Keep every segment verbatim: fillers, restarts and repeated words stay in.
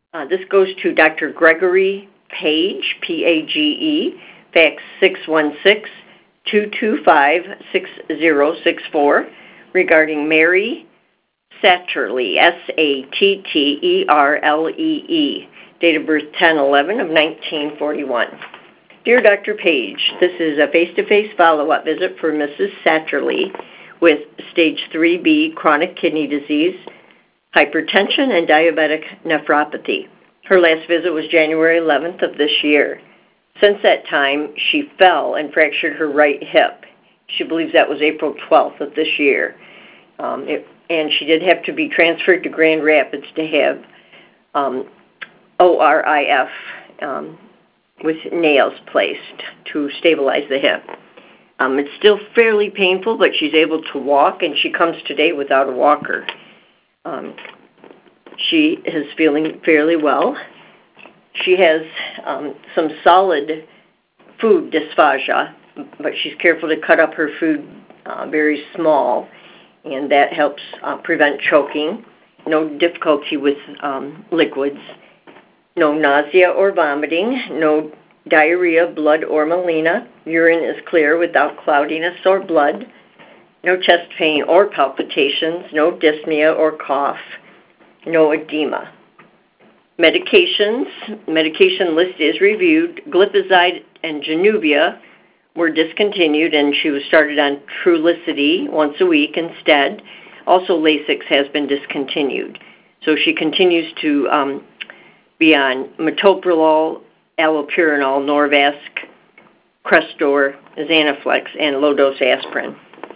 Uh, this goes to Doctor Gregory Page, P A G E, fax six one six, two two five, six zero six four, regarding Mary Satterlee, S A T T E R L E E, date of birth ten eleven of nineteen forty-one. Dear Doctor Page, this is a face-to-face follow-up visit for Missus Satterlee with stage three B chronic kidney disease, hypertension, and diabetic nephropathy. Her last visit was January eleventh of this year. Since that time, she fell and fractured her right hip. She believes that was April twelfth of this year. Um, it, and she did have to be transferred to Grand Rapids to have um, O R I F um, with nails placed to stabilize the hip. Um, it's still fairly painful, but she's able to walk, and she comes today without a walker. Um, she is feeling fairly well. She has um, some solid food dysphagia, but she's careful to cut up her food uh, very small, and that helps uh, prevent choking. No difficulty with um, liquids. No nausea or vomiting. No diarrhea, blood, or melena. Urine is clear without cloudiness or blood. No chest pain or palpitations. No dyspnea or cough. No edema. Medications. Medication list is reviewed. Glipizide and Januvia were discontinued, and she was started on Trulicity once a week instead. Also, Lasix has been discontinued. So she continues to um, be on metoprolol, allopurinol, Norvasc, Crestor, Xanaflex, and low-dose aspirin.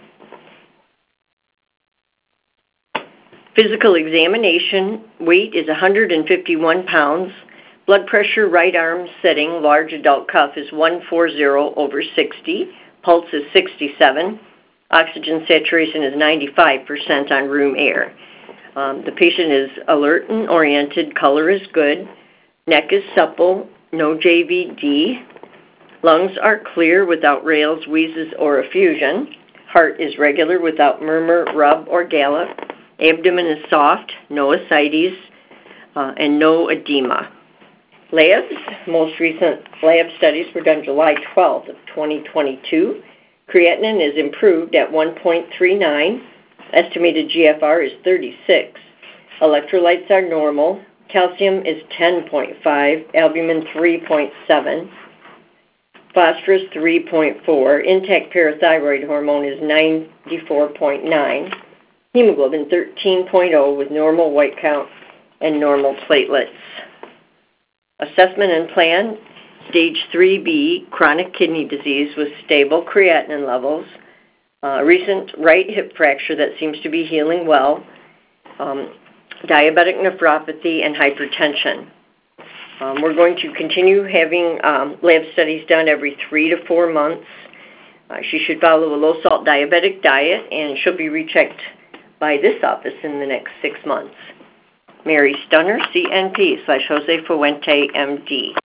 Physical examination, weight is one hundred fifty-one pounds. Blood pressure, right arm sitting, large adult cuff is one forty over sixty. Pulse is sixty-seven. Oxygen saturation is ninety-five percent on room air. Um, the patient is alert and oriented. Color is good. Neck is supple. No J V D. Lungs are clear without rales, wheezes, or effusion. Heart is regular without murmur, rub, or gallop. Abdomen is soft, no ascites, uh, and no edema. Labs, most recent lab studies were done July twelfth of twenty twenty-two. Creatinine is improved at one point three nine. Estimated G F R is thirty-six. Electrolytes are normal. Calcium is ten point five. Albumin three point seven. Phosphorus three point four. Intact parathyroid hormone is ninety-four point nine. Hemoglobin thirteen point zero with normal white count and normal platelets. Assessment and plan, stage three B, chronic kidney disease with stable creatinine levels, uh, recent right hip fracture that seems to be healing well, um, diabetic nephropathy, and hypertension. Um, we're going to continue having um, lab studies done every three to four months. Uh, she should follow a low-salt diabetic diet, and she'll be rechecked by this office in the next six months. Mary Stunner, C N P slash Jose Fuente, M D.